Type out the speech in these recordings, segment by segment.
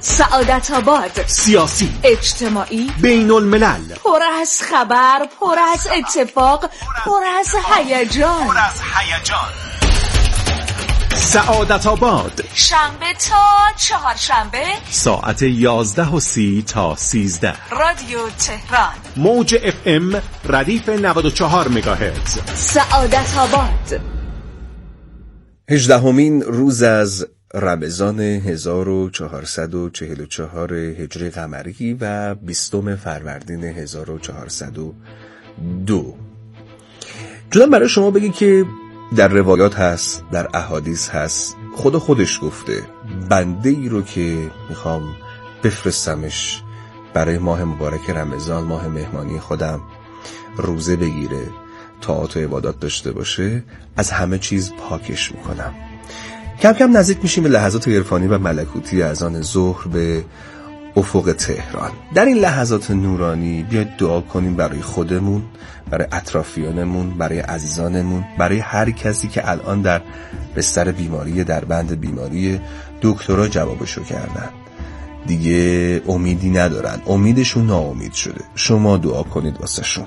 سعادت آباد، سیاسی، اجتماعی، بین الملل، پر از خبر، پر از اتفاق، پر از هیجان. سعادت آباد، شنبه تا چهارشنبه ساعت 11:30 تا 13. رادیو تهران، موج FM ردیف 94 مگاهرتز. سعادت آباد. 18مین روز از رمضان 1444 هجری قمری و 20 فروردین 1402. جونم برای شما بگی که در روایات هست، در احادیث هست، خودش گفته بنده ای رو که میخوام بفرستمش برای ماه مبارک رمضان، ماه مهمانی خودم، روزه بگیره، طاعات و عبادات داشته باشه، از همه چیز پاکش میکنم. کم کم نزدیک میشیم به لحظات عرفانی و ملکوتی اذان ظهر به افق تهران. در این لحظات نورانی بیاید دعا کنیم برای خودمون، برای اطرافیانمون، برای عزیزانمون، برای هر کسی که الان در بستر بیماری، در بند بیماری، دکترها جوابشو کردن، دیگه امیدی ندارن، امیدشون ناامید شده. شما دعا کنید واسه شون.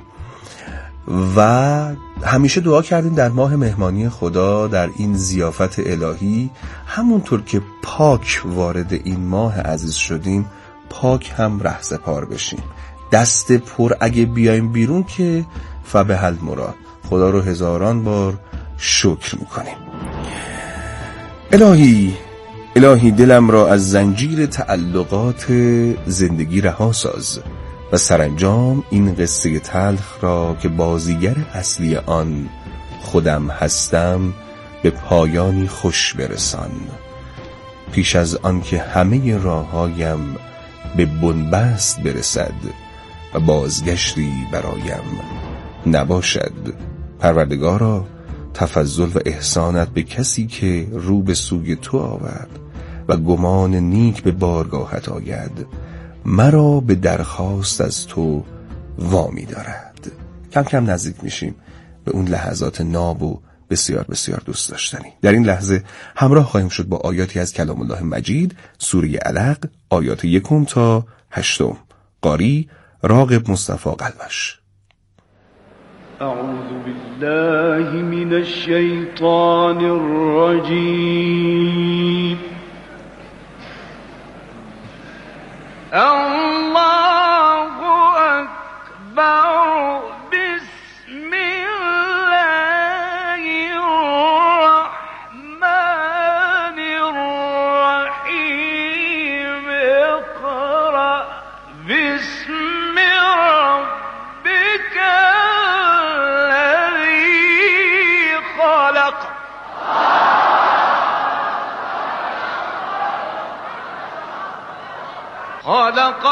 و همیشه دعا کردیم در ماه مهمانی خدا، در این ضیافت الهی، همونطور که پاک وارد این ماه عزیز شدیم، پاک هم رهسپار بشیم. دست پر اگه بیایم بیرون که فبهل مراد، خدا رو هزاران بار شکر میکنیم. الهی دلم را از زنجیر تعلقات زندگی رها ساز و سرانجام این قصه تلخ را که بازیگر اصلی آن خودم هستم به پایانی خوش برسان، پیش از آن که همه راهایم به بنبست برسد و بازگشتی برایم نباشد. پروردگارا، تفضل و احسانت به کسی که رو به سوی تو آورد و گمان نیک به بارگاهت آید، مرا به درخواست از تو وامی دارد. کم کم نزدیک میشیم به اون لحظات ناب و بسیار بسیار دوست داشتنی. در این لحظه همراه خواهیم شد با آیاتی از کلام الله مجید، سوره علق، آیات 1 تا 8. قاری راغب مصطفی قلبش. اعوذ بالله من الشیطان الرجیم. الله اکبر. بسم الله الرحمن الرحیم. اقرأ باسم ربک الذی خلق. خلق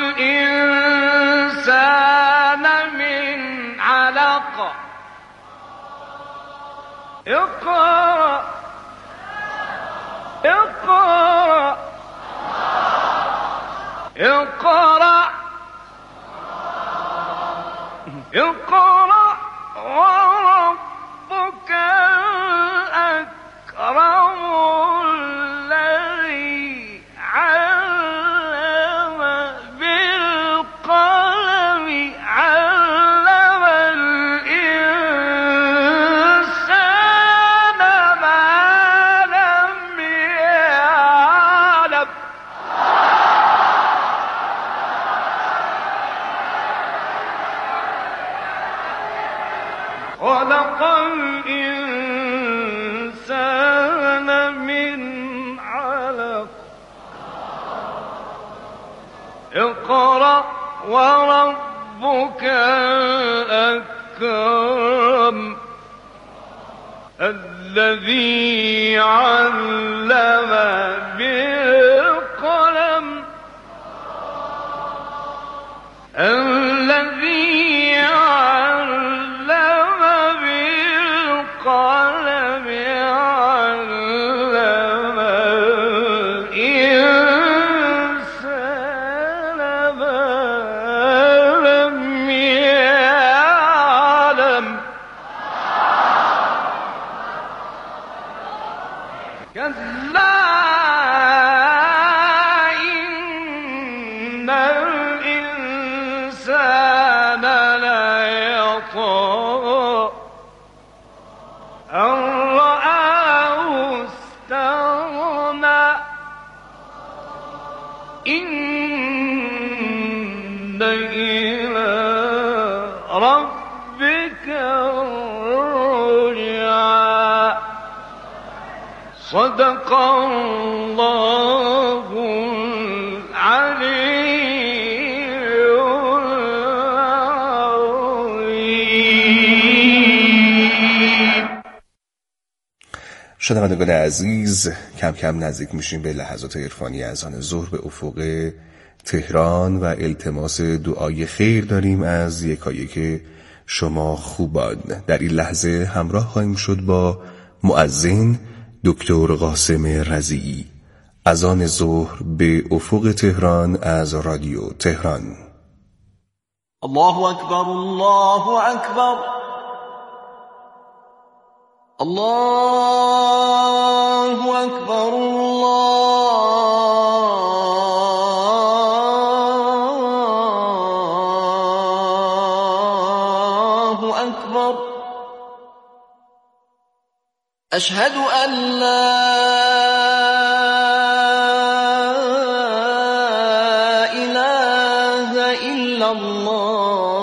الإنسان من علق. اقرأ اقرأ اقرأ اقرأ وربك الأكرم الذي علم بالقلم علم الإنسان ما لم يعلم. خلق الإنسان من علق. اقرأ وربك الأكرم الذي علم بالقلم الذي علم بالقلم علم الإنسان ما لم يعلم. كلا يطغى أن رآه استغنى إن إلى ربك الرجعى صدق الله العلي شنوندگان عزیز، کم کم نزدیک میشیم به لحظات عرفانی اذان ظهر به افق تهران و التماس دعای خیر داریم از یکایک شما خوبان. در این لحظه همراه خواهیم شد با مؤذن دکتر قاسم رضیعی. اذان ظهر به افق تهران از رادیو تهران. الله اکبر، الله اکبر، الله اکبر، الله اکبر. اشهد ان لا اله الا الله.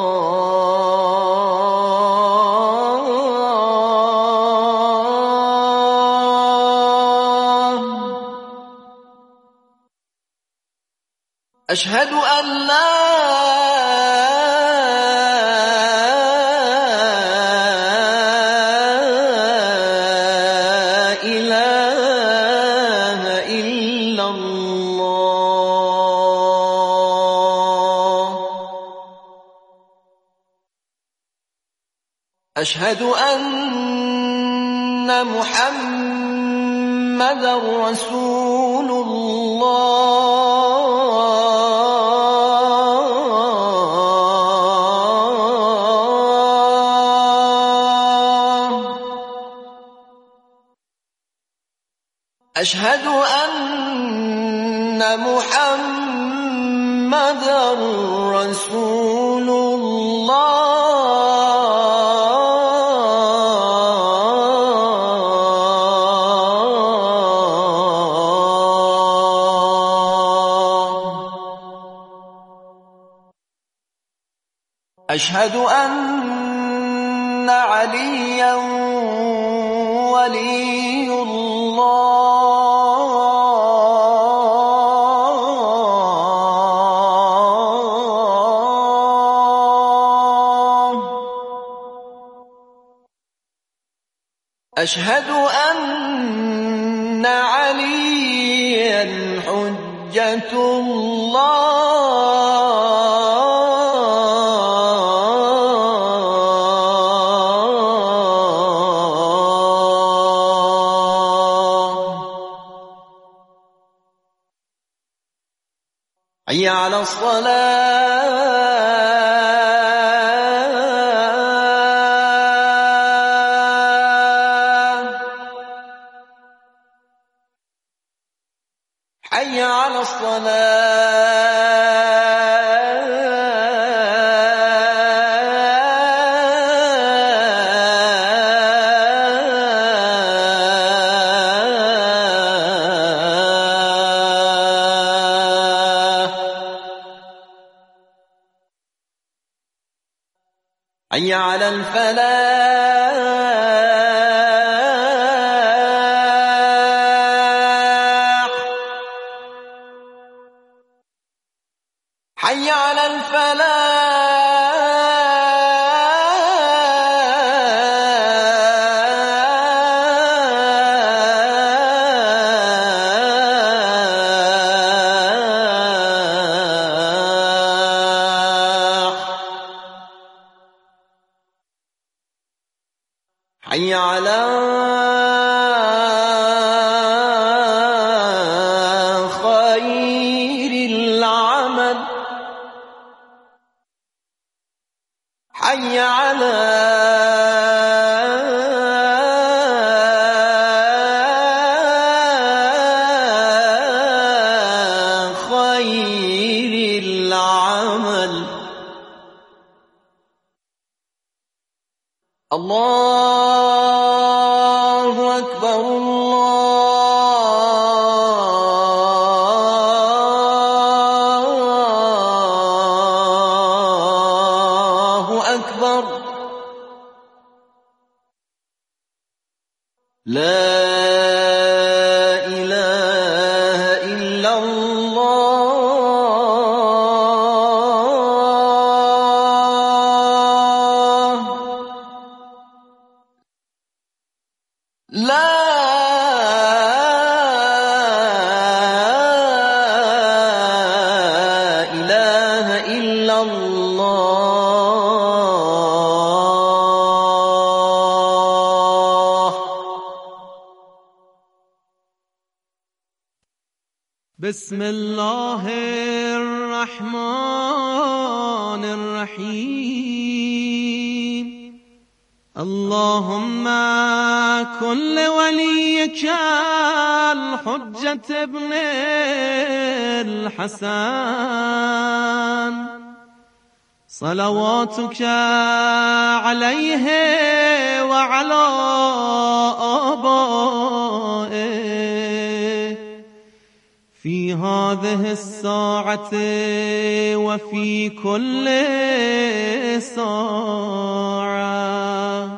أشهد أن لا إله إلا الله. أشهد أن محمدا رسول الله. أشهد أن محمدا رسول الله. أشهد أن عليا ولي الله. أشهد أن عليا حجة الله. حي على الصلاة. حي على حي على الفلاح. حي على حي على خير العمل. حي على خير العمل. الله أكبر الله أكبر لا إله إلا الله لا إله إلا الله بسم الله الرحمن الرحيم اللهم كن لوليك الحجة ابن الحسن صلواتك عليه وعلى آبائه في هذه الساعة وفي كل ساعة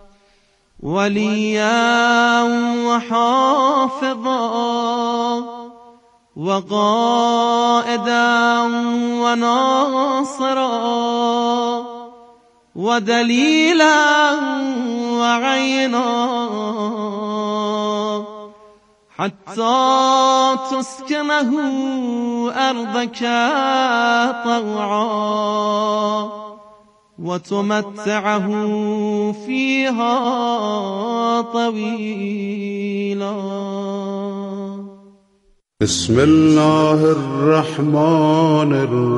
وليا وحافظا وقائدا وناصرا ودليلا وعينا حتى تسكنه أرضك طوعا وتمتعه فيها طويلا. بسم الله الرحمن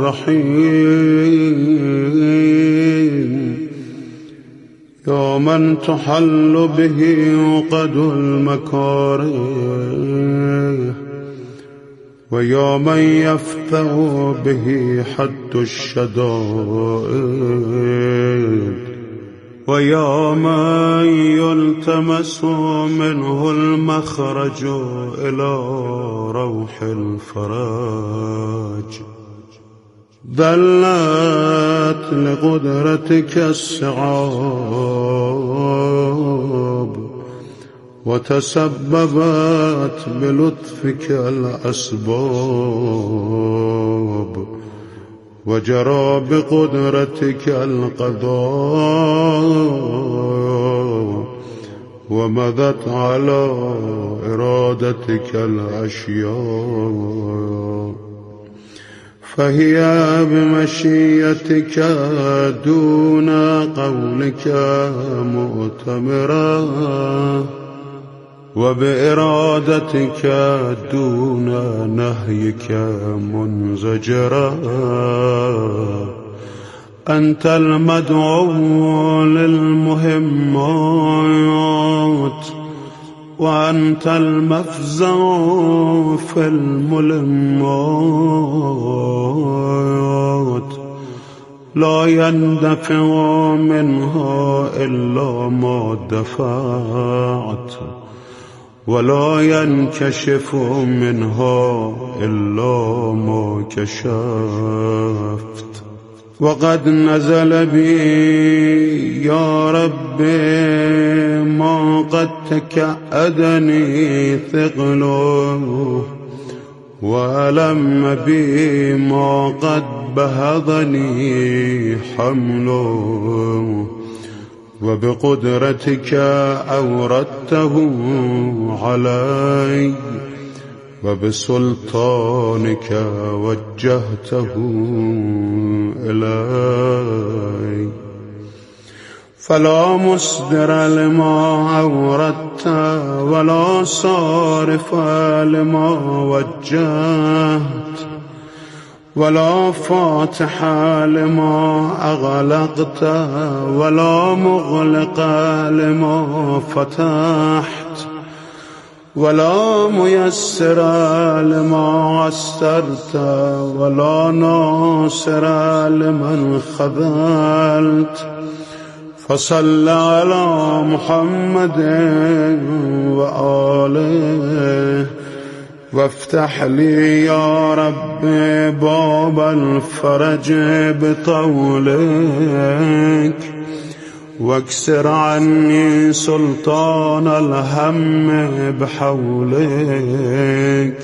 الرحيم يا من تحل به عقد المكاره ويا من يفتح به حد الشدائد ويا من يلتمس منه المخرج إلى روح الفرج دلت لقدرتك الصعاب وتسببت بلطفك الأسباب وجرى بقدرتك القضاء ومضت على إرادتك الأشياء فهي بمشيتك دون قولك مؤتمرة وبإرادتك دون نهيك منزجرا أنت المدعو للمهمات وأنت المفزع في الملمات لا يندفع منها إلا ما دفعت ولا ينكشف منها إلا ما كشفت وقد نزل بي يا ربي ما قد تكأدني ثقله وألم بي ما قد بهضني حمله وبقدرتك أوردته علي وبسلطانك وجهته إلي فلا مصدر لما أوردت ولا صارف لما وجهت ولا فاتح لما أغلقت ولا مغلق لما فتحت ولا ميسر لما عسرت ولا ناصر لمن خذلت فصل على محمد وآله وافتح لي يا رب باب الفرج بطولك واكسر عني سلطان الهم بحولك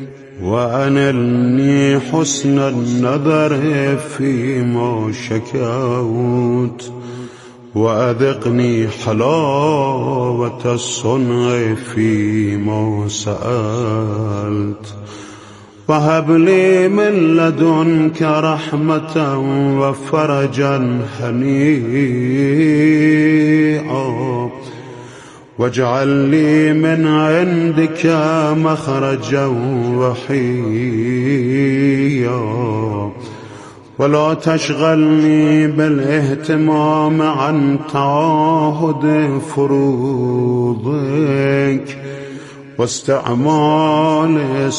وأنلني حسن النظر فيما شكوت وأذقني حلاوة الصنع فيما سألت وهب لي من لدنك رحمة وفرجا هنيئا واجعل لي من عندك مخرجا وحيا ولا تشغلني بالاهتمام عن تعاهد فروضك واستعمال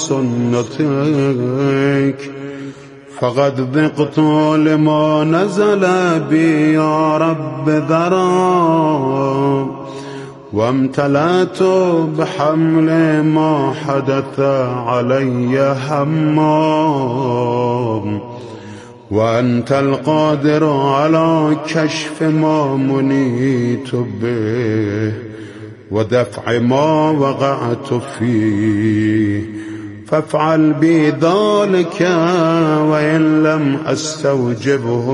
سنتك فقد ذقت لما نزل بي يا رب ذرا وامتلأت بحمل ما حدث علي هما وأنت القادر على كشف ما منيت به ودفع ما وقعت فيه فافعل بي ذلك وإن لم أستوجبه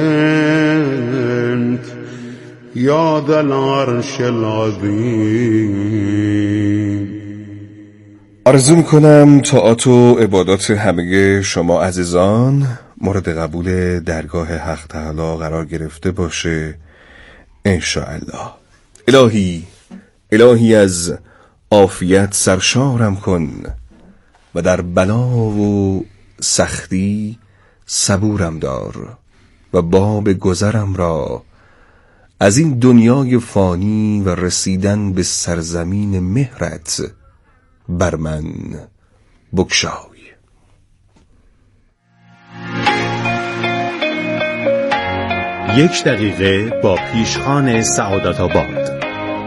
منك یا ذا العرش العظیم. آرزو میکنم طاعات و عبادات همه شما عزیزان مورد قبول درگاه حق تعالی قرار گرفته باشه انشاءالله. الهی از عافیت سرشارم کن و در بلا و سختی صبورم دار و باب گذرم را از این دنیای فانی و رسیدن به سرزمین مهرت بر من بگشای. یک دقیقه با پیشخوان سعادت آباد.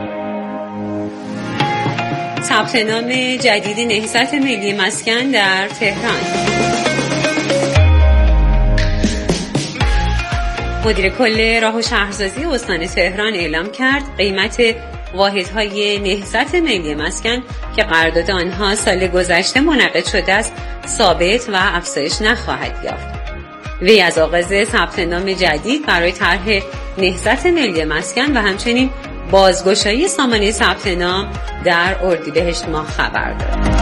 ثبت نام جدید نهضت ملی مسکن در تهران. مدیر کل راه و شهرسازی استان تهران اعلام کرد قیمت واحدهای نهضت ملی مسکن که قرارداد آنها سال گذشته منعقد شده است ثابت و افزایش نخواهد یافت. وی از آغاز ثبت نام جدید برای طرح نهضت ملی مسکن و همچنین بازگشایی سامانه ثبت نام در اردیبهشت ماه خبر داد.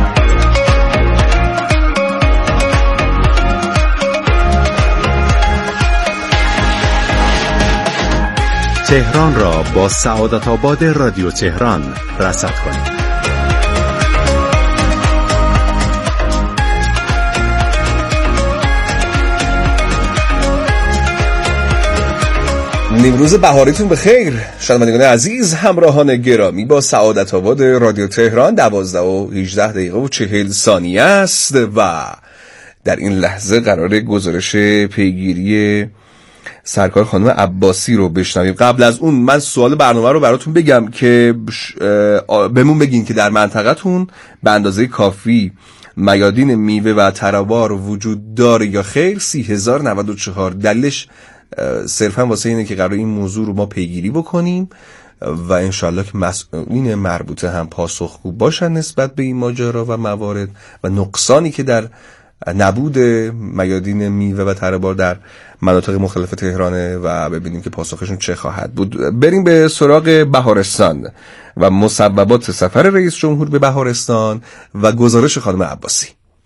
تهران را با سعادت آباد رادیو تهران رصد کنید. نیمروز بهاریتون بخیر شنوندگان عزیز، همراهان گرامی. با سعادت آباد رادیو تهران 12:18:40 است و در این لحظه قرار گزارش پیگیری سرکار خانم عباسی رو بشنویم. قبل از اون من سوال برنامه رو براتون بگم که بهمون بگین که در منطقتون به اندازه کافی میادین میوه و تراوار وجود داره یا خیر. 30,094. دلیلش صرفا واسه اینه که قرار این موضوع رو ما پیگیری بکنیم و انشالله که مسئولین مربوطه هم پاسخگو باشن نسبت به این ماجرا و موارد و نقصانی که در نبود میادین میوه و تراوار در مناطق مختلف تهرانه و ببینیم که پاسخشون چه خواهد بود. بریم به سراغ بهارستان و مسببات سفر رئیس جمهور به بهارستان و گزارش خانم عباسی.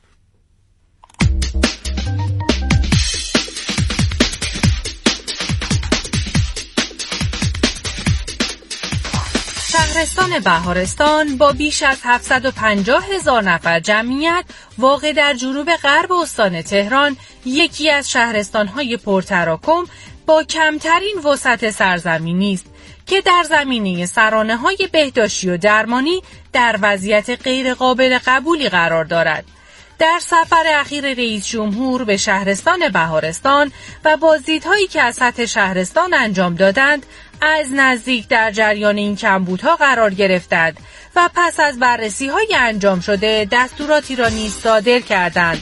شهرستان بهارستان با بیش از 750,000 نفر جمعیت واقع در جنوب غرب استان تهران یکی از شهرستان‌های پرتراکم با کمترین وسعت سرزمینی است که در زمینه سرانه‌های بهداشتی و درمانی در وضعیت غیر قابل قبولی قرار دارد. در سفر اخیر رئیس جمهور به شهرستان بهارستان و بازدیدهایی که از سطح شهرستان انجام دادند، از نزدیک در جریان این کمبودها قرار گرفتند و پس از بررسی‌های انجام شده دستوراتی را نیز صادر کردند.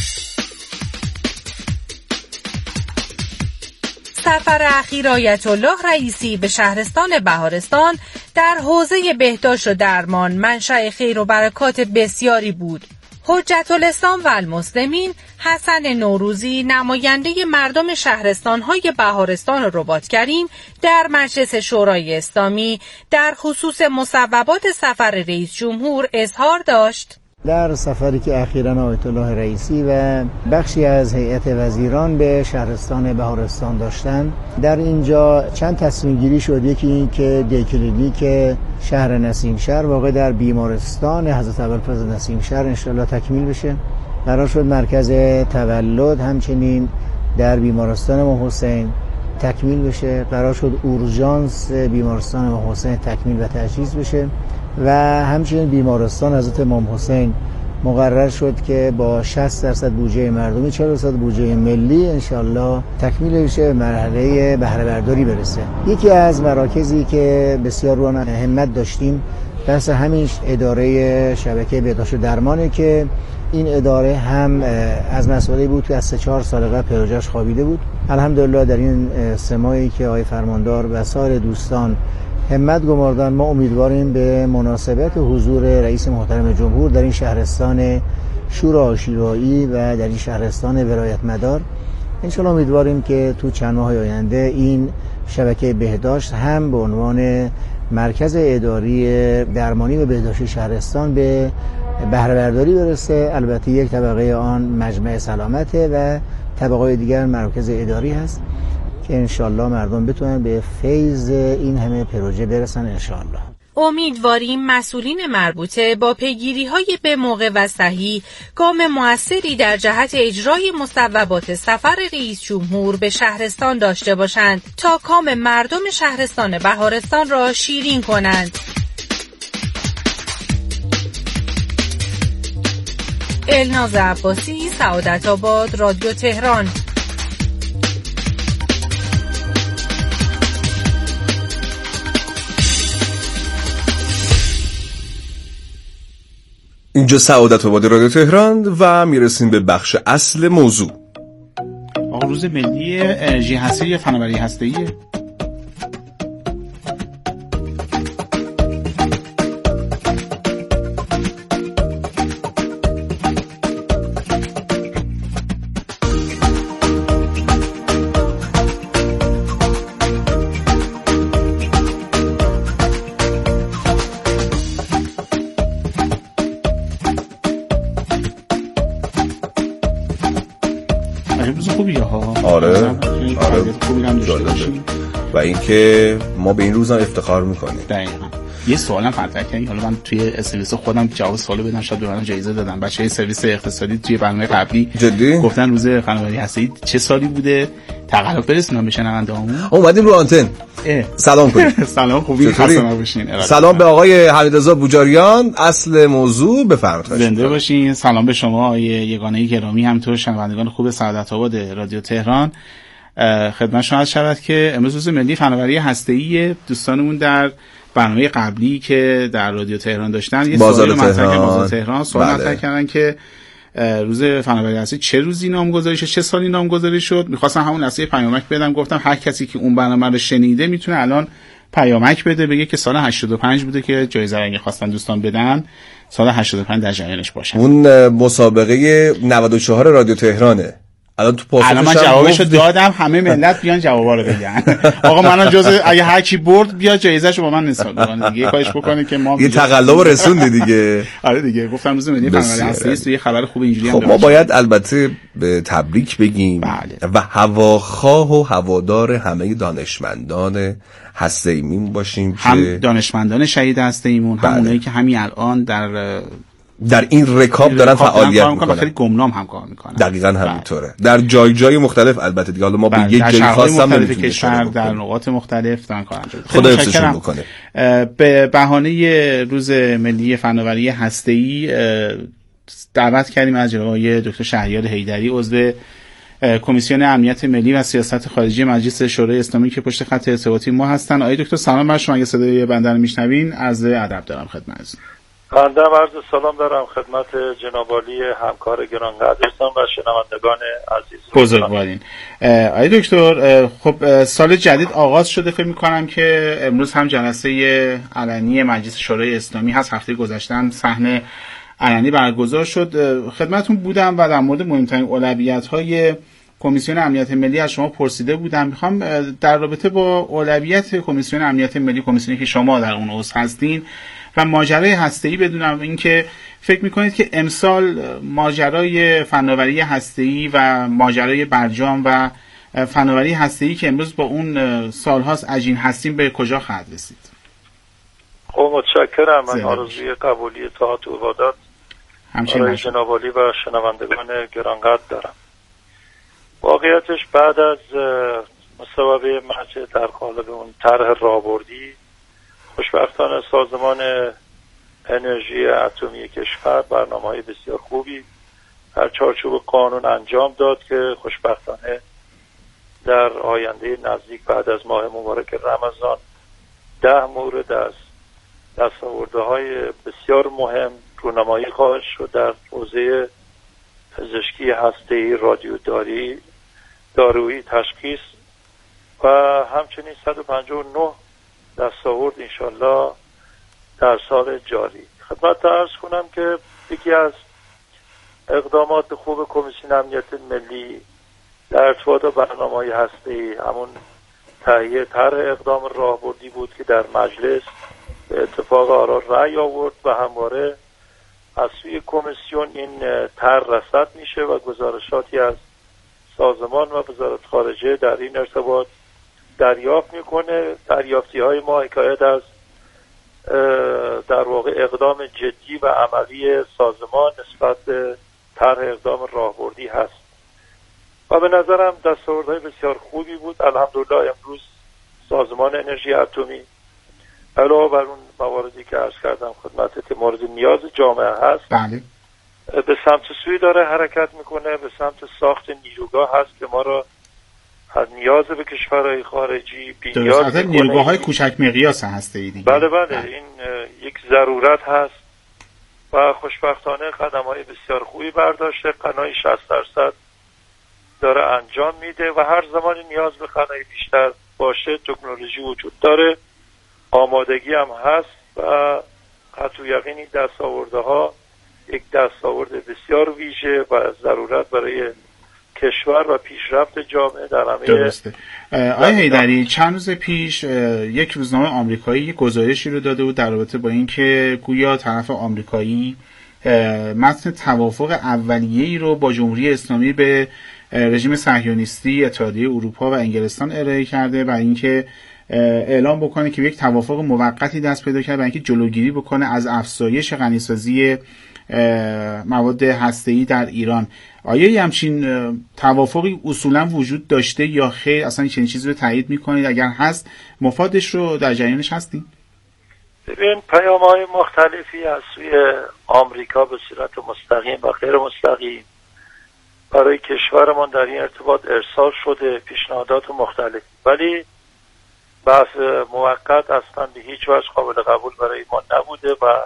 سفر اخیر آیت الله رئیسی به شهرستان بهارستان در حوزه بهداشت و درمان منشأ خیر و برکات بسیاری بود. حجت الاسلام و المسلمین حسن نوروزی نماینده مردم شهرستان‌های بهارستان و رباط‌کریم در مجلس شورای اسلامی در خصوص مصوبات سفر رئیس جمهور اظهار داشت. در سفری که اخیراً آیت الله رئیسی و بخشی از هیئت وزیران به شهرستان بهارستان داشتند، در اینجا چند تصمیم گیری شد. یکی این که دی کلینیک شهر نسیمشهر واقع در بیمارستان حضرت ابوالفضل نسیمشهر انشاءالله تکمیل بشه. قرار شد مرکز تولد همچنین در بیمارستان امام حسین تکمیل بشه. قرار شد اورژانس بیمارستان امام حسین تکمیل و تجهیز بشه و همچنین بیمارستان حضرت امام حسین مقرر شد که با 60% بودجه مردمی 40% بودجه ملی انشالله تکمیل بشه، مرحله بهره برداری برسه. یکی از مراکزی که بسیار رو همت داشتیم بحث همین اداره شبکه بهداشت و درمانه که این اداره هم از مسئله بود که از 3-4 سال قبل پروژه‌اش خوابیده بود. الحمدلله در این 3 ماهی که آقای فرماندار و سایر دوستان همت گماردن، ما امیدواریم به مناسبت حضور رئیس محترم جمهور در این شهرستان شور آشورایی و در این شهرستان ولایت مدار انشالله امیدواریم که تو چند ماه آینده این شبکه بهداشت هم به عنوان مرکز اداری درمانی و بهداشتی شهرستان به بهره برداری برسه. البته یک طبقه آن مجمع سلامته و طبقه دیگر مراکز اداری هست که انشالله مردم بتونن به فیض این همه پروژه برسن انشالله. امیدواریم مسئولین مربوطه با پیگیری‌های به موقع و صحیح گام موثری در جهت اجرای مصوبات سفر رئیس جمهور به شهرستان داشته باشند تا کام مردم شهرستان بهارستان را شیرین کنند. الناز عباسی، سعادت آباد، رادیو تهران. اینجا سعادت آباد رادیو تهران و میرسیم به بخش اصل موضوع. آقا روز ملی انرژی هسته‌ای یا فناوری هسته‌ایه؟ و اینکه ما به این روزم افتخار میکنیم. دقیقاً. یه سوالم مطرح کردین، حالا من توی اس‌ام خودم جواب سوالو بدم، شاید به من جایزه دادن. بچه‌های سرویس اقتصادی توی برنامه قبلی جدی گفتن روز فناوری هسته‌ای چه سالی بوده، تقلب برسونم به شنونده‌هامون. اومدیم رو آنتن. سلام کنیم. سلام، خوبی؟ خسته نباشین. سلام به آقای حمیدرضا بوجاریان. اصل موضوع بفرمایید. زنده باشین. سلام به شما آقای یگانه گرامی، همینطور شنوندگان خوب سعادت آباد رادیو تهران. خدمت شما عرض شود که امروز روز ملی فناوری هسته‌ای. دوستانمون در برنامه قبلی که در رادیو تهران داشتن یه سوال مطرح تهران سوال مطرح کردن که روز فناوری هسته‌ای چه روزی نامگذاری شد، چه سالی نامگذاری شد. می‌خواستم همون لحظه پیامک بدم، گفتم هر کسی که اون برنامه رو شنیده میتونه الان پیامک بده بگه که سال 85 بوده که جایزه رو اگه خواستن دوستان بدن سال 85 در جریانش باشن. اون مسابقه 94 رادیو تهرانه. الان من جوابشو دادم، همه ملت بیان جوابا رو بگن. آقا منم جزء، اگه هر کی برد بیا جایزه‌شو با من نسبت بکنه دیگه، کاش بکنه که ما یه تقلب رسوندی دیگه. آره دیگه، گفتم روز ملی فناوری هسته‌ای یه خبر خوب اینجوری هم ما باید البته به تبریک بگیم و هواخواه و هوادار همه دانشمندان هسته‌ایمون باشیم، هم دانشمندان شهید هسته‌ایمون، هم اونایی که همین الان در این رکاب دارن فعالیت میکنن، خیلی گمنام هم کار میکنن. دقیقاً همینطوره. در جای مختلف البته دیگه، حالا ما به یک جای خاص هم نمیتونیم کشور در نقاط مختلف دارن کار انجام میدن. خدا حفظشون بکنه. به بهانه روز ملی فناوری هسته‌ای دعوت کردیم از جناب دکتر شهریار حیدری، عضو کمیسیون امنیت ملی و سیاست خارجی مجلس شورای اسلامی که پشت خط ارتباطی ما هستن. آقای دکتر سلام بر شما. اگه صدای بنده رو میشنوین عرض ادب دارم خدمتتون. بنده عرض سلام دارم خدمت جناب عالی همکار گرانقدرتان و شنوندگان عزیز. بزرگوارین. آقای دکتر، خب سال جدید آغاز شده، فکر می‌کنم که امروز هم جلسه علنی مجلس شورای اسلامی هست. هفته گذشته هم صحنه علنی برگزار شد. خدمتتون بودم و در مورد مهمترین اولویت‌های کمیسیون امنیت ملی از شما پرسیده بودم. میخوام در رابطه با اولویت کمیسیون امنیت ملی، کمیسیونی که شما در اون عضو هستین، و ماجرای هسته‌ای بدونم اینکه فکر میکنید که امسال ماجرای فناوری هسته‌ای و ماجرای برجام و فناوری هسته‌ای که امروز با اون سالهاست عجین هستیم به کجا خواهد رسید؟ خب متشکرم. من آرزوی قبولی طاعت و عبادات برای جناب عالی و شنوندگان گرانقدر دارم. واقعیتش بعد از مصوبه مجلس در قالب اون طرح راهبردی، خوشبختانه سازمان انرژی اتمی کشور برنامه‌های بسیار خوبی در چارچوب قانون انجام داد که خوشبختانه در آینده نزدیک بعد از ماه مبارک رمضان 10 مورد از دستاوردهای بسیار مهم رونمایی خواهد شد در حوزه پزشکی هسته‌ای، رادیوداری، دارویی، تشخیص و همچنین 159 دستاورد انشالله در سال جاری. خدمت عرض کنم که یکی از اقدامات خوب کمیسیون امنیت ملی در ارتباط با برنامه‌های هسته‌ای همون تهیه طرح اقدام راهبردی بود که در مجلس به اتفاق آرا رأی آورد و همواره از سوی کمیسیون این طرح رصد میشه و گزارشاتی از سازمان و وزارت خارجه در این ارتباط دریافت میکنه. دریافتی های ما حکایت از در واقع اقدام جدی و عملی سازمان نسبت به طرح اقدام راهبردی هست و به نظرم دستاوردهای بسیار خوبی بود. الحمدلله امروز سازمان انرژی اتمی علاوه بر اون مواردی که عرض کردم خدمتت که مورد نیاز جامعه هست، بله، به سمت سوی داره حرکت میکنه، به سمت ساخت نیروگاه هست که ما را از نیاز به کشورهای خارجی بی‌نیاز میکنه. نیروگاه‌های کوچک مقیاس هسته‌ای دیگه. بله این یک ضرورت هست و خوشبختانه قدم‌های بسیار خوبی برداشته. قنای 60% داره انجام میده و هر زمان نیاز به قنای بیشتر باشه تکنولوژی وجود داره، آمادگی هم هست و قطع یقین این دستاوردها یک دستاورد بسیار ویژه و ضرورت برای کشور و پیشرفت جامعه در همه. درسته. آقای حیدری، چند روز پیش یک روزنامه آمریکایی یک گزارشی رو داده بود در رابطه با اینکه گویا طرف آمریکایی متن توافق اولیه‌ای رو با جمهوری اسلامی به رژیم صهیونیستی اتحادیه اروپا و انگلستان ارائه کرده برای اینکه اعلام بکنه که یک توافق موقتی دست پیدا کرده برای اینکه جلوگیری بکنه از افزایش غنیسازی مواد هسته‌ای در ایران. آیا همچین توافقی اصولا وجود داشته یا خیر؟ اصلا چنین چیزی رو تایید میکنید؟ اگر هست مفادش رو در جریانش هستین؟ ببین، پیام‌های مختلفی از سوی آمریکا به صورت مستقیم و غیر مستقیم برای کشورمان در این ارتباط ارسال شده، پیشنهادات مختلف، ولی بحث موقت اصلا به هیچ وجه قابل قبول برای ما نبوده و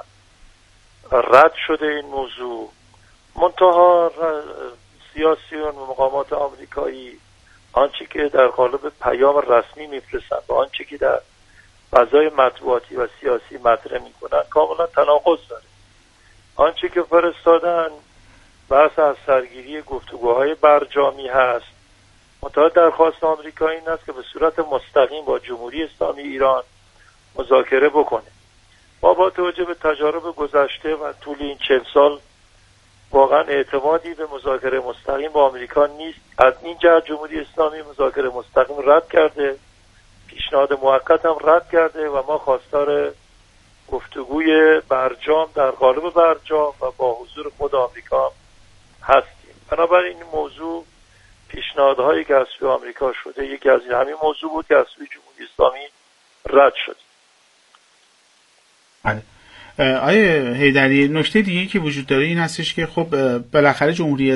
رد شده این موضوع. منتها سیاسیون و مقامات آمریکایی آنچه که در قالب پیام رسمی میفرستند و آنچه که در فضای مطبوعاتی و سیاسی مطرح میکنن کاملا تناقض داره. آنچه که فرستادن بحث از سرگیری گفتگوهای برجامی هست. منتها درخواست آمریکا این است که به صورت مستقیم با جمهوری اسلامی ایران مذاکره بکنه. ما با توجه به تجارب گذشته و طول این 40 سال واقعا اعتمادی به مذاکره مستقیم با آمریکا نیست. از این جهت جمهوری اسلامی مذاکره مستقیم رد کرده، پیشنهاد موقت هم رد کرده و ما خواستار گفتگوی برجام در قالب برجام و با حضور خود آمریکا هستیم. بنابراین این موضوع پیشنهادهایی که از سوی آمریکا شده یکی از همین موضوع بود که از سوی جمهوری اسلامی رد شد. آیه حیدری، نکته دیگه که وجود داره این هستش که خب بالاخره جمهوری